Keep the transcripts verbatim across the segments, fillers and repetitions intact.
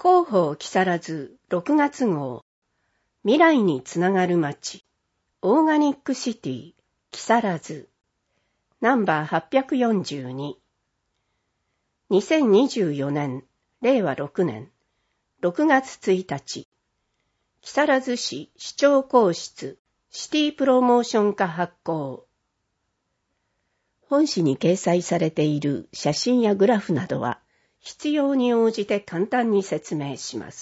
広報木更津ろくがつ号未来につながる街オーガニックシティ木更津ナンバーはっぴゃくよんじゅうに にせんにじゅうよねんれいわろくねんろくがつついたち木更津市市長公室シティプロモーション課発行。本誌に掲載されている写真やグラフなどは必要に応じて簡単に説明します。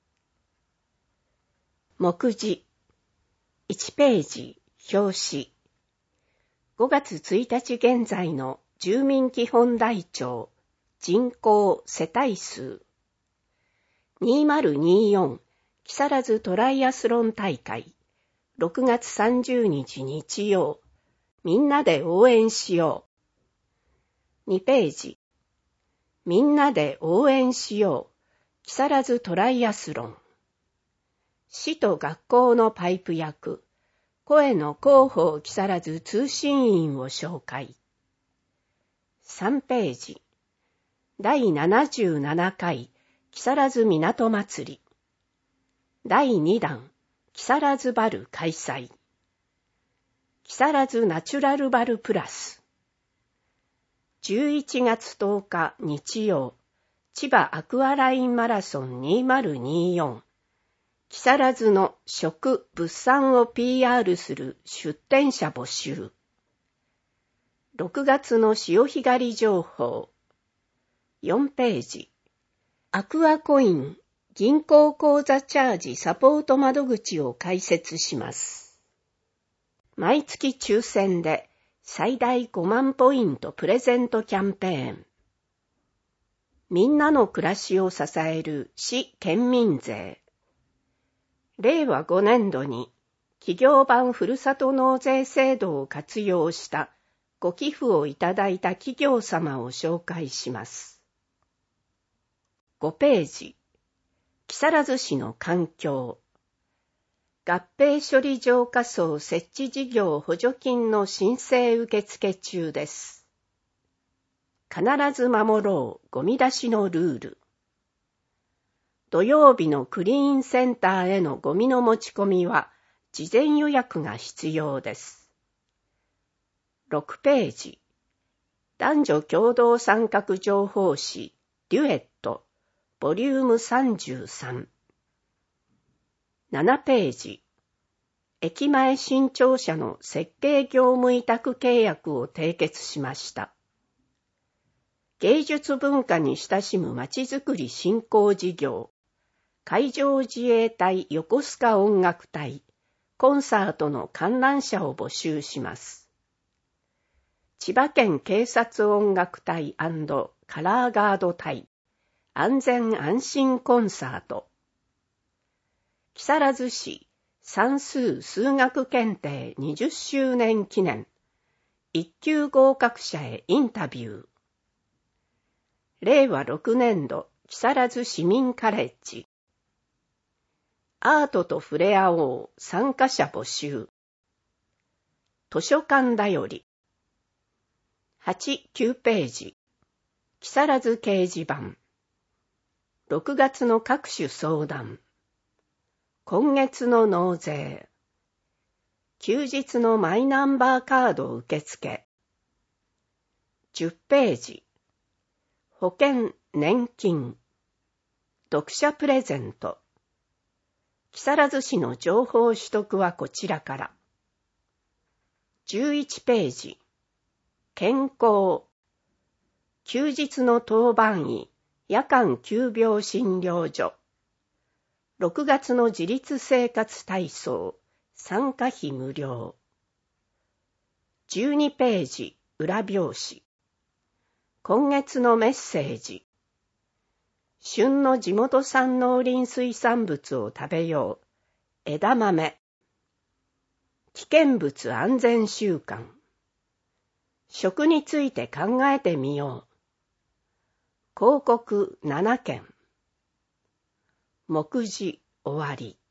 目次いちページ表紙ごがつついたち現在の住民基本台帳人口世帯数にせんにじゅうよん木更津トライアスロン大会ろくがつさんじゅうにち日曜みんなで応援しようにページみんなで応援しよう木更津トライアスロン市と学校のパイプ役声の広報木更津通信員を紹介さんページだいななじゅうななかい木更津港祭りだいにだん木更津バル開催木更津ナチュラルバルプラスじゅういちがつとおか日曜千葉アクアラインマラソンにせんにじゅうよん木更津の食・物産を ピーアール する出店者募集ろくがつの潮干狩り情報よんページアクアコイン銀行口座チャージサポート窓口を開設します毎月抽選で最大ごまんポイントプレゼントキャンペーンみんなの暮らしを支える市県民税れいわごねんどに企業版ふるさと納税制度を活用したご寄付をいただいた企業様を紹介しますごページ木更津市の環境合併処理浄化槽設置事業補助金の申請受付中です。必ず守ろうゴミ出しのルール。土曜日のクリーンセンターへのゴミの持ち込みは事前予約が必要です。ろくページ男女共同参画情報誌デュエットボリュームさんじゅうさんななページ駅前新庁舎の設計業務委託契約を締結しました芸術文化に親しむまちづくり振興事業海上自衛隊横須賀音楽隊コンサートの観覧車を募集します千葉県警察音楽隊&カラーガード隊安全安心コンサート木更津市算数数学検定にじゅっしゅうねん記念いっきゅう合格者へインタビューれいわろくねんど木更津市民カレッジアートと触れ合おう参加者募集図書館だよりはち、きゅうページ木更津掲示板ろくがつの各種相談今月の納税休日のマイナンバーカード受付じゅっページ保険年金読者プレゼント木更津市の情報取得はこちらからじゅういちページ健康休日の当番医夜間急病診療所ろくがつの自立生活体操参加費無料じゅうにページ裏表紙今月のメッセージ旬の地元産農林水産物を食べよう枝豆危険物安全週間食について考えてみよう広告ななけん目次終わり